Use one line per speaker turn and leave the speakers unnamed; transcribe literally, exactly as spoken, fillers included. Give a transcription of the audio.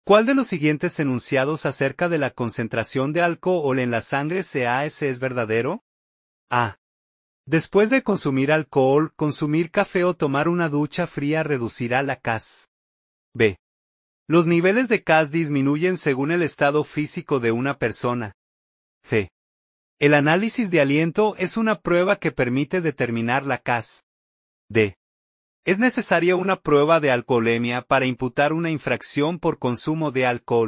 ¿Cuál de los siguientes enunciados acerca de la concentración de alcohol en la sangre C A S es verdadero? A. Después de consumir alcohol, consumir café o tomar una ducha fría reducirá la C A S. B. Los niveles de C A S disminuyen según el estado físico de una persona. C. El análisis de aliento es una prueba que permite determinar la C A S. D. Es necesaria una prueba de alcoholemia para imputar una infracción por consumo de alcohol.